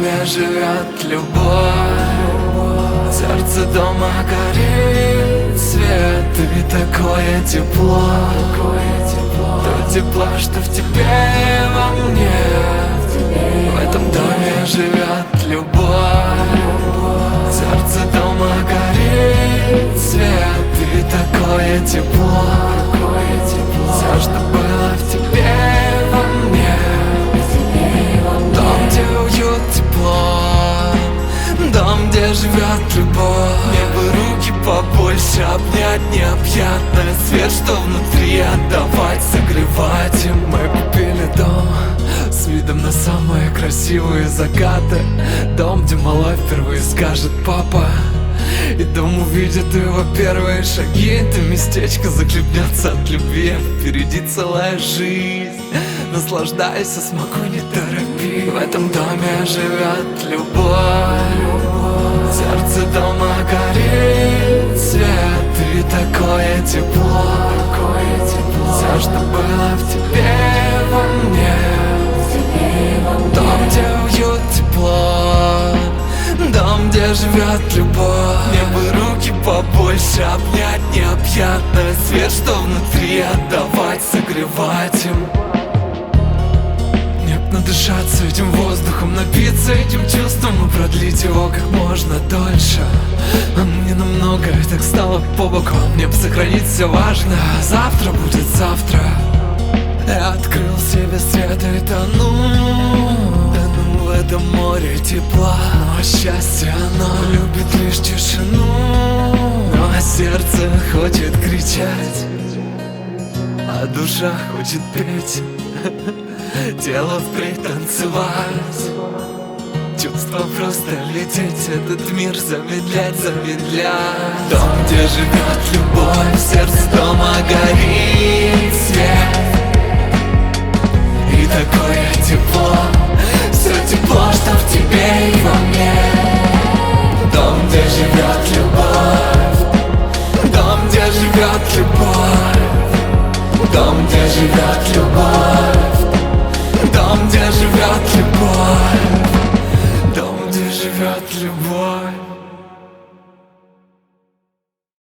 доме живет любовь. Сердце дома горит свет, и такое тепло, то тепло, что в тебе и во мне. В этом доме живет любовь. Сердце дома горит свет, и такое тепло, все, что было в тебе и во мне. Дом, где уют, тепло, дом, где живет любовь. Мне бы руки побольше обнять необъятное, свет, что внутри отдавать, согревать им. Мы купили дом с видом на самые красивые закаты. Дом, где малой впервые скажет папа, и дом увидит его первые шаги. Это местечко захлебнется от любви, впереди целая жизнь. Наслаждайся, смогу, не торопи. В этом доме живет любовь. Сердце дома горит свет, и такое тепло, все, что было в тебе и во мне. Дом, где уют, тепло, дом, где живет любовь. Мне бы руки побольше обнять необъятное, свет, что внутри отдавать, согревать им. Мне б надышаться этим воздухом, напиться этим чувством и продлить его как можно дольше. Но мне намного так стало по боку. Мне б сохранить все важное, завтра будет завтра. Я открыл себе свет и тону в этом море тепла. Но счастье, оно любит лишь тишину. Но сердце хочет кричать, а душа хочет петь, тело впредь танцевать, чувство просто лететь, этот мир замедлять, замедлять. Дом, где живет любовь, сердце дома горит свет, и такое тепло, все тепло, что в тебе и во мне. Дом, где живет любовь, дом, где живет любовь, дом, где живет любовь, дом, где живет любовь, дом, где живет любовь.